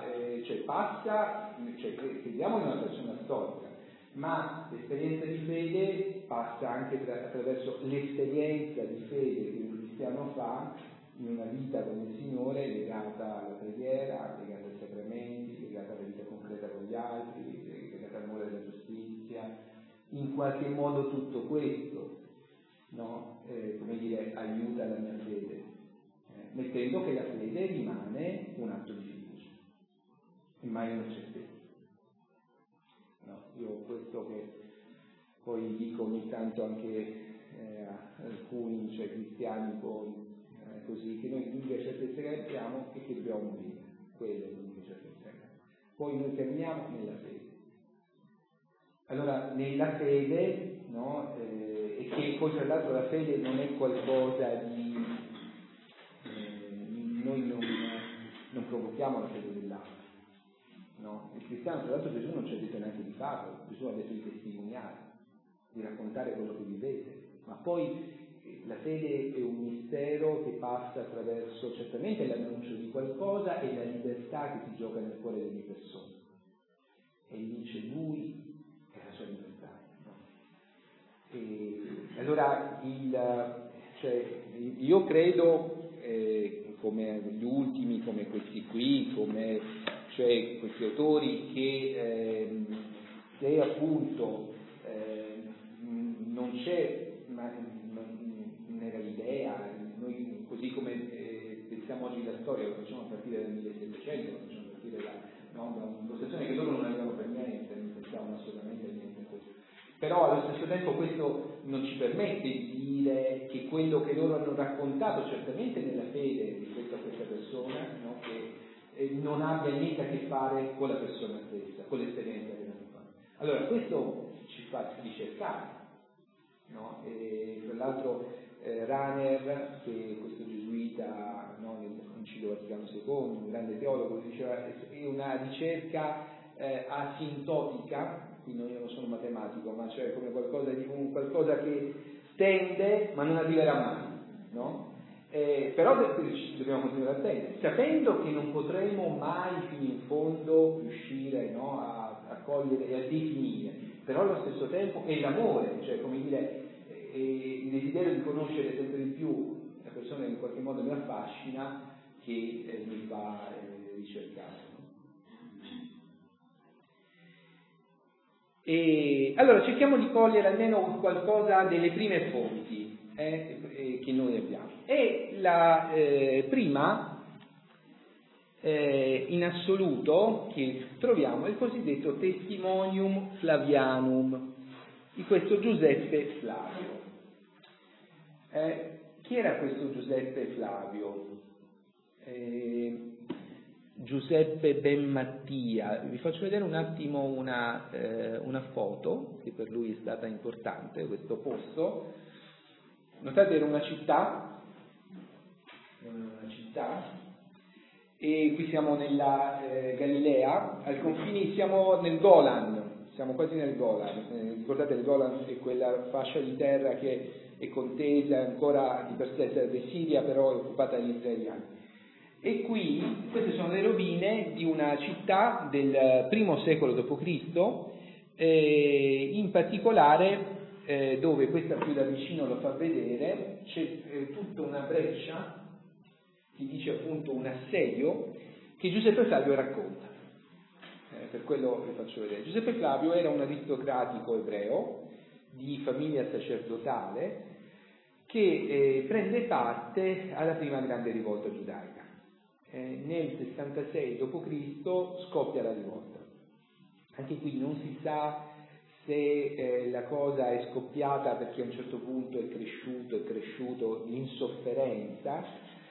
crediamo in una persona storica, ma l'esperienza di fede passa anche attraverso l'esperienza di fede che un cristiano fa in una vita con il Signore legata alla preghiera, legata ai sacramenti, legata alla vita concreta con gli altri, legata all'amore della giustizia. In qualche modo tutto questo, no? Aiuta la mia fede, mettendo che la fede rimane un atto di fiducia e mai una certezza. No, io questo che poi dico ogni tanto anche a alcuni, cioè cristiani poi, così, che noi l'unica certezza che abbiamo è che dobbiamo morire, quella è l'unica certezza. Poi noi camminiamo nella fede. Allora, nella fede, no, e che poi tra l'altro la fede non è qualcosa di... noi non provochiamo la fede dell'altro. No? Il cristiano, tra l'altro, Gesù non ci ha detto neanche di farlo, Gesù ha detto di testimoniare, di raccontare quello che vivete, ma poi la fede è un mistero che passa attraverso certamente l'annuncio di qualcosa e la libertà che si gioca nel cuore delle persone. E lì c'è lui e la sua libertà. No? E allora io credo, come gli ultimi, come questi qui, come questi autori, che se appunto non c'è nella idea, noi così come pensiamo oggi la storia, lo facciamo a partire dal 1700, lo facciamo a partire da un'impostazione che loro non avevano per niente, non pensavano assolutamente a niente in questo. Però allo stesso tempo questo non ci permette di dire che quello che loro hanno raccontato, certamente nella fede rispetto a questa persona, no, che non abbia niente a che fare con la persona stessa, con l'esperienza che hanno fatto. Allora questo ci fa ricercare, no? E tra l'altro Rahner, che è questo gesuita, no, nel Concilio Vaticano II, un grande teologo, diceva è una ricerca asintotica, quindi io non sono matematico, ma cioè come qualcosa che tende ma non arriverà mai, no? Però dobbiamo continuare a tendere, sapendo che non potremo mai fino in fondo riuscire, no, a cogliere e a definire, però allo stesso tempo è l'amore, cioè come dire, il desiderio di conoscere sempre di più la persona che in qualche modo mi affascina, che mi fa ricercare. E allora cerchiamo di cogliere almeno qualcosa delle prime fonti che noi abbiamo. E la prima in assoluto che troviamo è il cosiddetto Testimonium Flavianum di questo Giuseppe Flavio. Chi era questo Giuseppe Flavio? Giuseppe Benmattia. Vi faccio vedere un attimo una foto che per lui è stata importante, questo posto. Notate, era una città, e qui siamo nella Galilea, al confine, siamo nel Golan, siamo quasi nel Golan. Ricordate, il Golan è quella fascia di terra che è contesa ancora di per sé, serve Siria, però è occupata dagli israeliani. E qui, queste sono le rovine di una città del I secolo d.C., in particolare dove questa più da vicino lo fa vedere, c'è tutta una breccia che dice appunto un assedio che Giuseppe Flavio racconta. Per quello vi faccio vedere. Giuseppe Flavio era un aristocratico ebreo di famiglia sacerdotale che prende parte alla prima grande rivolta giudaica. Nel 66 d.C. scoppia la rivolta. Anche qui non si sa se la cosa è scoppiata perché a un certo punto è cresciuto l'insofferenza.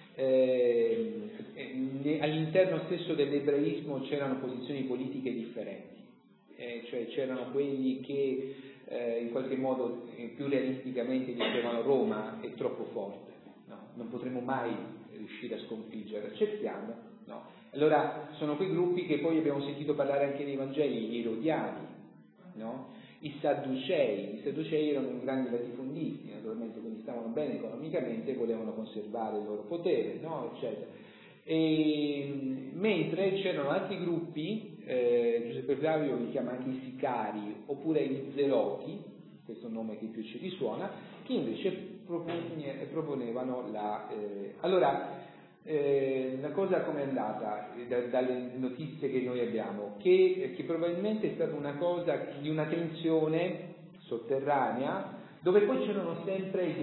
All'interno stesso dell'ebraismo c'erano posizioni politiche differenti, cioè c'erano quelli che in qualche modo più realisticamente dicevano Roma è troppo forte, no, non potremo mai riuscire a sconfiggerla, cerchiamo, no. Allora, sono quei gruppi che poi abbiamo sentito parlare anche nei Vangeli, gli erodiani, no? I Sadducei erano grandi latifondisti, naturalmente, quindi stavano bene economicamente e volevano conservare il loro potere, no? Eccetera. Mentre c'erano altri gruppi, Giuseppe Flavio li chiama anche i sicari, oppure gli zeloti, questo è un nome che più ci risuona, che invece proponevano la... la cosa com'è andata dalle notizie che noi abbiamo? Che probabilmente è stata una cosa di una tensione sotterranea, dove poi c'erano sempre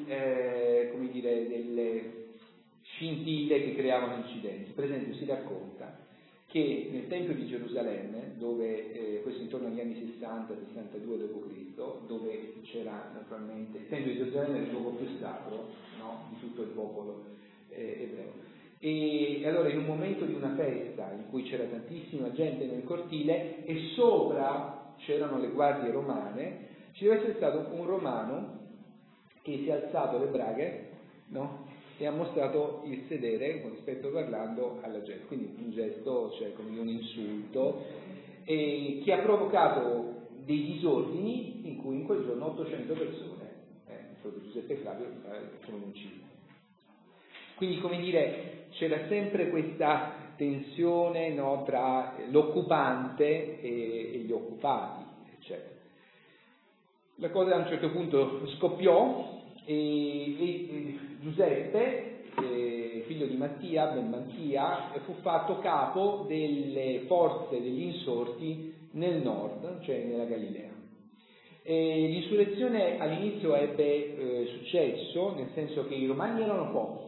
delle scintille che creavano incidenti. Per esempio si racconta che nel Tempio di Gerusalemme, dove questo intorno agli anni 60-62 d.C., dove c'era naturalmente il Tempio di Gerusalemme è il luogo più sacro, no? Di tutto il popolo ebreo. E allora in un momento di una festa in cui c'era tantissima gente nel cortile e sopra c'erano le guardie romane, ci deve essere stato un romano che si è alzato le braghe, no? E ha mostrato il sedere, con rispetto parlando, alla gente, quindi un gesto, cioè come un insulto, che ha provocato dei disordini in cui in quel giorno 800 persone, proprio Giuseppe Flavio, sono uccisi. Quindi, come dire, c'era sempre questa tensione, no, tra l'occupante e gli occupati, eccetera. La cosa a un certo punto scoppiò e Giuseppe, figlio di Mattia, ben Mattia, fu fatto capo delle forze degli insorti nel nord, cioè nella Galilea. L'insurrezione all'inizio ebbe successo, nel senso che i romani erano pochi.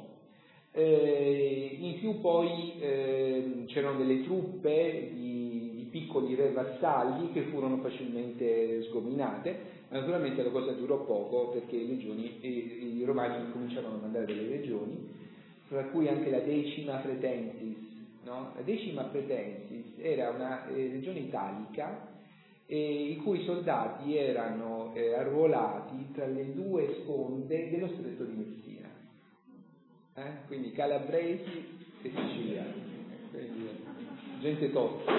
In più poi c'erano delle truppe di piccoli re vassalli che furono facilmente sgominate. Naturalmente la cosa durò poco perché i romani cominciarono a mandare delle legioni, tra cui anche la Decima Fretensis, no? La Decima Fretensis era una legione italica i cui soldati erano arruolati tra le due sponde dello stretto di Messina. Quindi calabresi e siciliani, quindi gente tosta.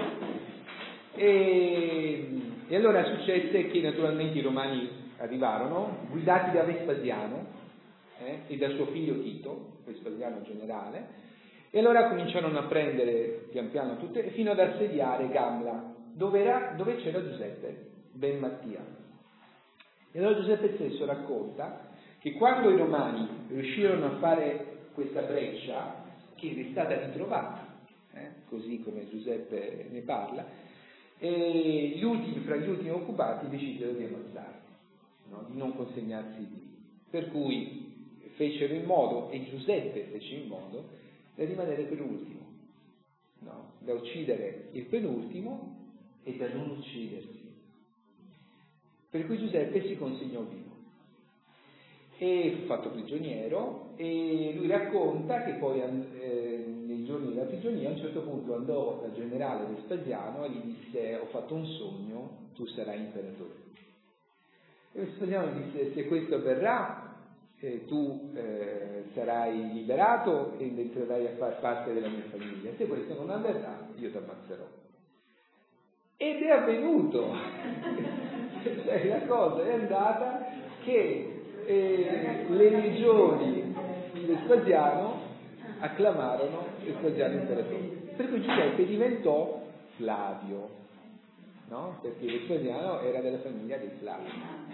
E allora successe che naturalmente i romani arrivarono, guidati da Vespasiano e da suo figlio Tito, Vespasiano generale, e allora cominciarono a prendere pian piano tutte, fino ad assediare Gamla, dove c'era Giuseppe, ben Mattia. E allora Giuseppe stesso racconta che quando i romani riuscirono a fare questa breccia, che è stata ritrovata, così come Giuseppe ne parla, e fra gli ultimi occupati decisero di ammazzarli, no? Di non consegnarsi lì. Per cui fecero in modo, e Giuseppe fece in modo, da rimanere per ultimo, no? Da uccidere il penultimo e da non uccidersi. Per cui Giuseppe si consegnò vivo. E fu fatto prigioniero, e lui racconta che poi nei giorni della prigionia a un certo punto andò dal generale Vespasiano e gli disse: ho fatto un sogno, tu sarai imperatore. E Vespasiano gli disse: se questo avverrà tu sarai liberato e entrerai a far parte della mia famiglia, se questo non avverrà io ti ammazzerò. Ed è avvenuto. Cioè, la cosa è andata che le legioni di Vespasiano acclamarono Vespasiano imperatore. Per cui Giuseppe diventò Flavio, no? Perché Vespasiano era della famiglia dei Flavi.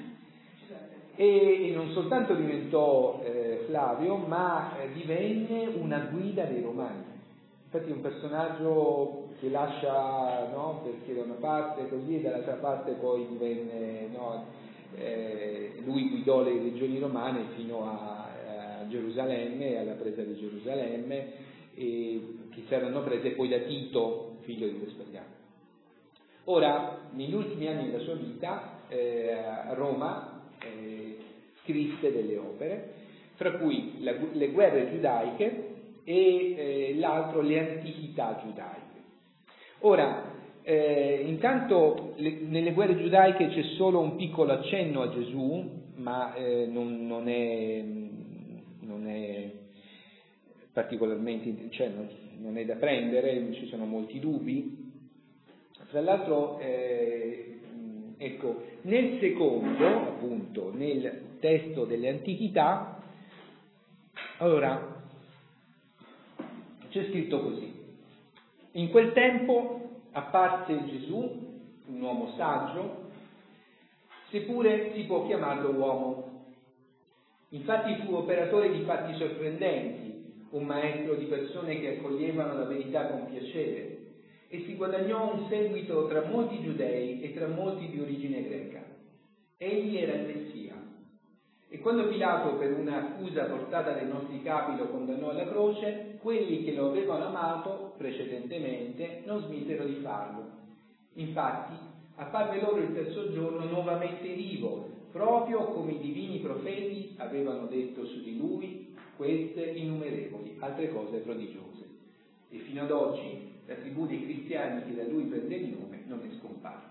E non soltanto diventò Flavio, ma divenne una guida dei Romani. Infatti è un personaggio che lascia, no? Perché da una parte così e dall'altra parte poi divenne, no? Lui guidò le legioni romane fino a Gerusalemme, alla presa di Gerusalemme, che saranno prese poi da Tito, figlio di Vespasiano. Ora, negli ultimi anni della sua vita, a Roma scrisse delle opere, fra cui le guerre giudaiche e l'altro le antichità giudaiche. Ora, intanto nelle guerre giudaiche c'è solo un piccolo accenno a Gesù, ma non è particolarmente, cioè non è da prendere, ci sono molti dubbi. Tra l'altro, ecco, nel secondo, appunto, nel testo delle Antichità, allora, c'è scritto così: in quel tempo apparse Gesù, un uomo saggio, seppure si può chiamarlo uomo. Infatti fu operatore di fatti sorprendenti, un maestro di persone che accoglievano la verità con piacere, e si guadagnò un seguito tra molti giudei e tra molti di origine greca. Egli era il Messia. E quando Pilato, per un'accusa portata dai nostri capi, lo condannò alla croce, quelli che lo avevano amato precedentemente non smisero di farlo. Infatti, apparve loro il terzo giorno nuovamente vivo, proprio come i divini profeti avevano detto su di lui queste innumerevoli altre cose prodigiose. E fino ad oggi la tribù dei cristiani che da lui prende il nome non è scomparsa.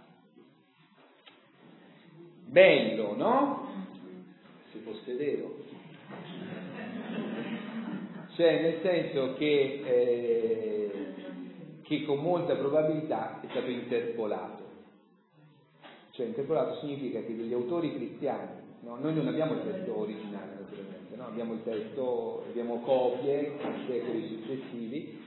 Bello, no? Se fosse vero. Cioè, nel senso che con molta probabilità è stato interpolato. Cioè, interpolato significa che degli autori cristiani, no? Noi non abbiamo il testo originale naturalmente, no? Abbiamo il testo, abbiamo copie in secoli successivi,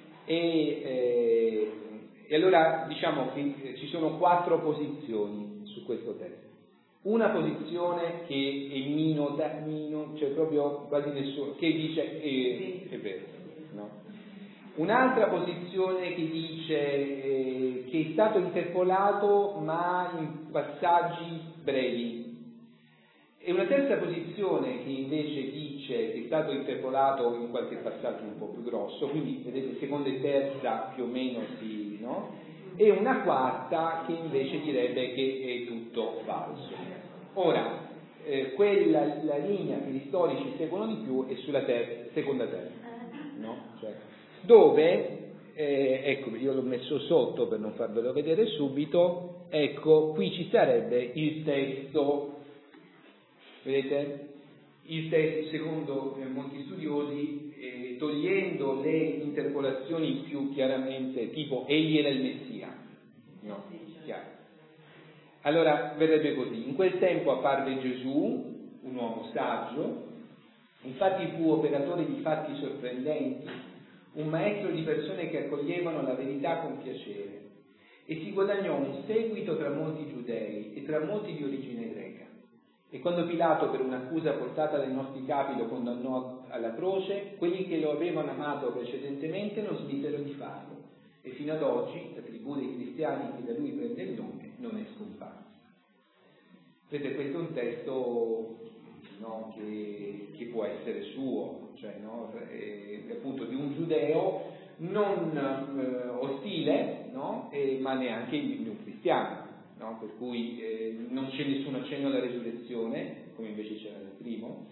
e allora diciamo che ci sono 4 posizioni su questo testo. Una posizione che è minota, cioè proprio quasi nessuno, che dice è vero, no? Un'altra posizione che dice che è stato interpolato ma in passaggi brevi. E una terza posizione che invece dice che è stato interpolato in qualche passaggio un po' più grosso, quindi vedete seconda e terza più o meno sì, no? E una quarta che invece direbbe che è tutto falso. Ora, la linea che gli storici seguono di più è sulla seconda terza, no? Cioè, dove, ecco, io l'ho messo sotto per non farvelo vedere subito, ecco, qui ci sarebbe il testo. Vedete? Il testo, secondo molti studiosi, togliendo le interpolazioni più chiaramente, tipo egli era il Messia, no? Chiaro. Allora verrebbe così: in quel tempo apparve Gesù, un uomo saggio, infatti fu operatore di fatti sorprendenti, un maestro di persone che accoglievano la verità con piacere, e si guadagnò un seguito tra molti giudei e tra molti di origine greca. E quando Pilato, per un'accusa portata dai nostri capi, lo condannò alla croce, quelli che lo avevano amato precedentemente non smisero di farlo. E fino ad oggi la tribù dei cristiani che da lui prende il nome non è scomparsa. Vedete, questo è un testo, no, che può essere suo, cioè, no, appunto di un giudeo non ostile, no, ma neanche di un cristiano. No? Per cui non c'è nessun accenno alla resurrezione, come invece c'era nel primo.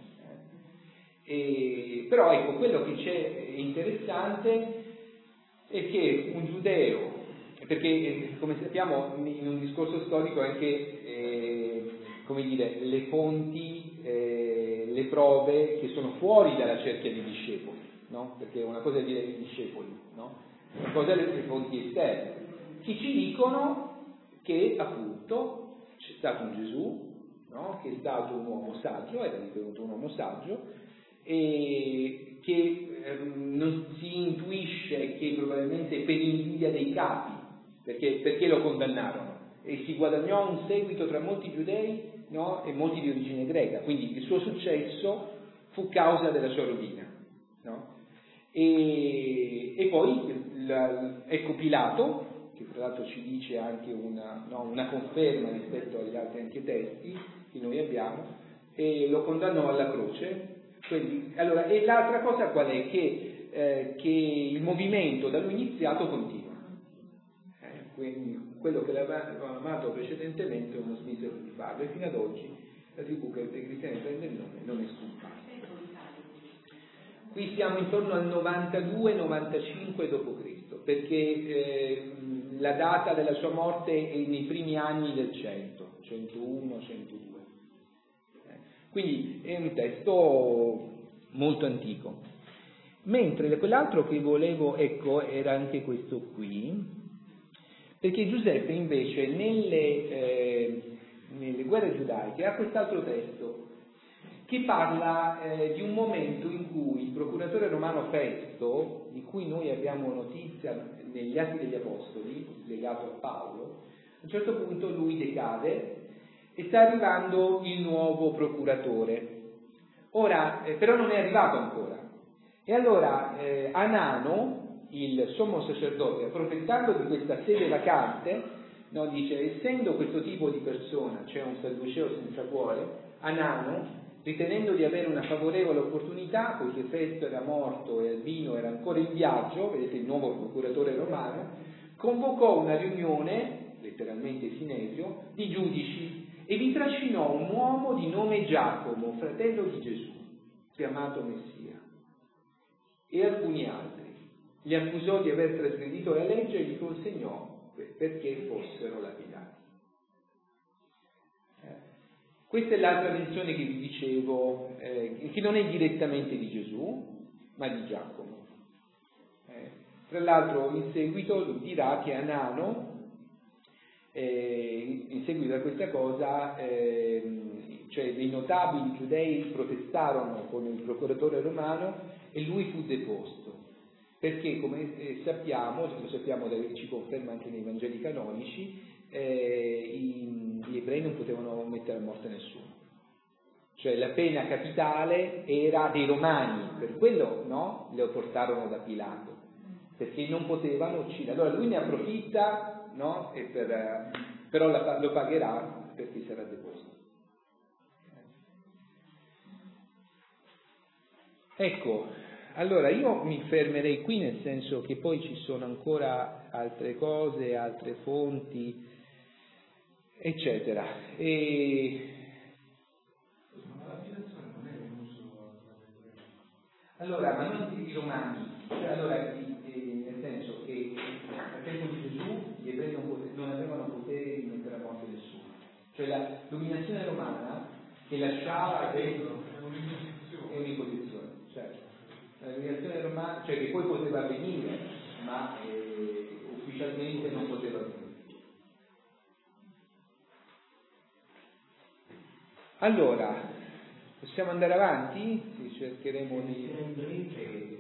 Però ecco, quello che c'è interessante è che un giudeo, perché come sappiamo in un discorso storico anche, come dire, le fonti, le prove che sono fuori dalla cerchia dei discepoli, no? Perché una cosa è dire i discepoli, no? Una cosa è le fonti esterne, che ci dicono che appunto c'è stato un Gesù, no? Che è stato un uomo saggio, era ritenuto un uomo saggio, e che non si intuisce che probabilmente per invidia dei capi, perché lo condannarono, e si guadagnò un seguito tra molti giudei, no? E molti di origine greca, quindi il suo successo fu causa della sua rovina, no? E poi ecco Pilato, che tra l'altro ci dice anche una conferma rispetto agli altri anche testi che noi abbiamo, e lo condannò alla croce. Quindi, allora, e l'altra cosa qual è? Che il movimento da lui iniziato continua. Quindi quello che l'avevano amato precedentemente non smisero di farlo, e fino ad oggi la tribù che dei cristiani prende il nome non è scomparsa. Qui siamo intorno al 92-95 d.C., perché la data della sua morte è nei primi anni del 100, 101, 102. Quindi è un testo molto antico. Mentre quell'altro che volevo, ecco, era anche questo qui, perché Giuseppe invece nelle guerre giudaiche ha quest'altro testo che parla di un momento in cui il procuratore romano Festo, di cui noi abbiamo notizia negli Atti degli Apostoli, legato a Paolo, a un certo punto lui decade e sta arrivando il nuovo procuratore. Ora, però non è arrivato ancora. E allora Anano, il sommo sacerdote, approfittando di questa sede vacante, no, dice, essendo questo tipo di persona, cioè un sadduceo senza cuore, Anano, ritenendo di avere una favorevole opportunità, poiché Festo era morto e Albino era ancora in viaggio, vedete il nuovo procuratore romano, convocò una riunione, letteralmente Sinedrio, di giudici e vi trascinò un uomo di nome Giacomo, fratello di Gesù, chiamato Messia, e alcuni altri. Li accusò di aver trasgredito la legge e li consegnò perché fossero lapidati. Questa è l'altra menzione che vi dicevo, che non è direttamente di Gesù, ma di Giacomo. Tra l'altro in seguito lui dirà che Anano, in seguito a questa cosa, cioè dei notabili giudei protestarono con il procuratore romano e lui fu deposto. Perché, come sappiamo, lo sappiamo, ci conferma anche nei Vangeli canonici, gli ebrei non potevano mettere a morte nessuno. Cioè la pena capitale era dei romani, per quello no, lo portarono da Pilato, perché non potevano uccidere. Allora lui ne approfitta, no, però lo pagherà perché sarà deposto. Ecco. Allora, io mi fermerei qui, nel senso che poi ci sono ancora altre cose, altre fonti, eccetera. Ma la direzione non è un uso. Allora, ma non i romani, allora, nel senso che al tempo di Gesù gli ebrei non avevano potere di mettere a morte nessuno. Cioè la dominazione romana che lasciava È un'imposizione. È un'imposizione, certo. La dominazione romana, cioè che poi poteva avvenire, ma ufficialmente non poteva avvenire. Allora, possiamo andare avanti? Sì, cercheremo di...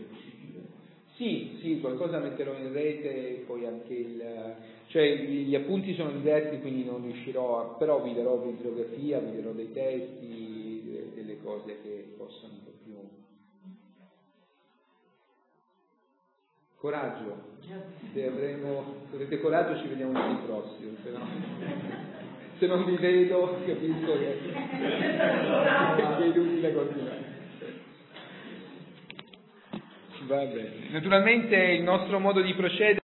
Sì, qualcosa metterò in rete e poi anche cioè gli appunti sono diversi, quindi non riuscirò però vi darò bibliografia, vi darò dei testi, delle cose che possono un po' più... Coraggio, se avrete coraggio ci vediamo l'anno prossimo, se non vi vedo capisco che è inutile continuare. Va bene. Naturalmente il nostro modo di procedere